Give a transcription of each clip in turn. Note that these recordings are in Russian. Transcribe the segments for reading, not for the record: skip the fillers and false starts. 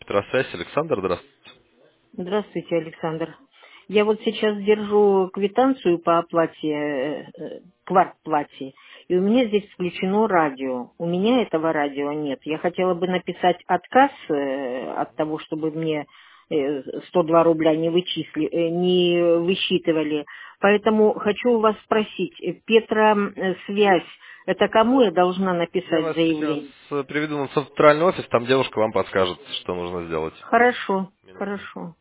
Петросвязь. Александр, здравствуйте. Здравствуйте, Александр. Я вот сейчас держу квитанцию по оплате, квартплате, и у меня здесь включено радио. У меня этого радио нет. Я хотела бы написать отказ от того, чтобы мне 102 рубля не высчитывали. Поэтому хочу у вас спросить, Петра связь, это кому я должна Я написать вас сейчас заявление? приведу на центральный офис, там девушка вам подскажет, что нужно сделать. Хорошо, Минутку. хорошо.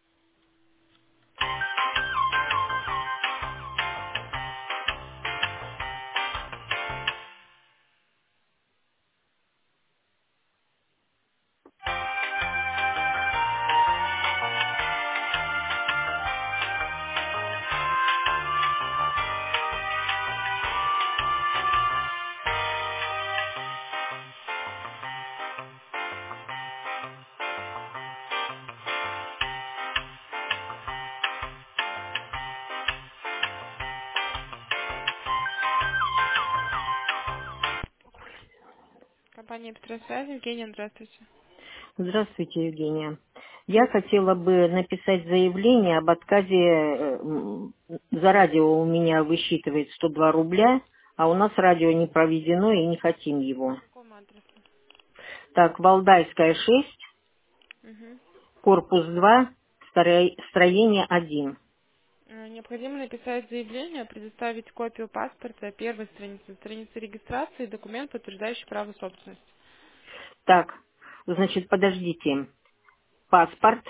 Компания Петросвязь, Евгения, здравствуйте. Здравствуйте, Евгения. Я хотела бы написать заявление об отказе. За радио у меня высчитывает 102 рубля, а у нас радио не проведено и не хотим По его. какому адресу? Так, Валдайская 6, Угу. корпус 2, строение 1. Необходимо написать заявление, предоставить копию паспорта, первой страницы, страницы регистрации, документ, подтверждающий право собственности. Так, значит, подождите. Паспорт,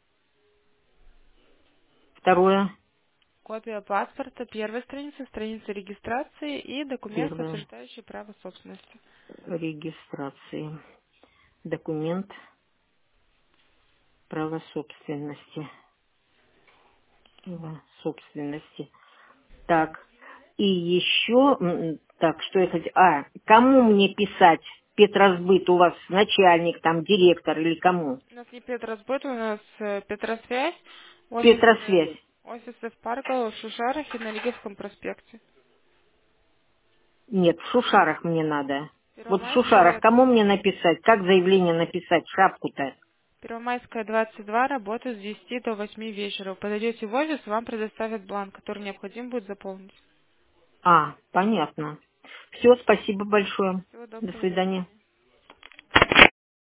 второе, Копия паспорта, первой страницы, страница регистрации и документ, первое, подтверждающий право собственности. регистрации. Документ права собственности. Права собственности. Так, и еще, так, что я хотела... кому мне писать? Петросбыт у вас начальник, там, директор или кому? У нас не Петросбыт, у нас Петросвязь, Петросвязь. офисы в Парково, в Шушарах и на Лиговском проспекте. Нет, в Шушарах мне надо. Вот в Шушарах Первомайская, кому мне написать? Как заявление написать? Шапку-то. Первомайская, 22, работает с 10 до 8 вечера. Подойдете в офис, вам предоставят бланк, который необходимо будет заполнить. Понятно. Все, спасибо большое. Всего До доброго, до свидания. свидания.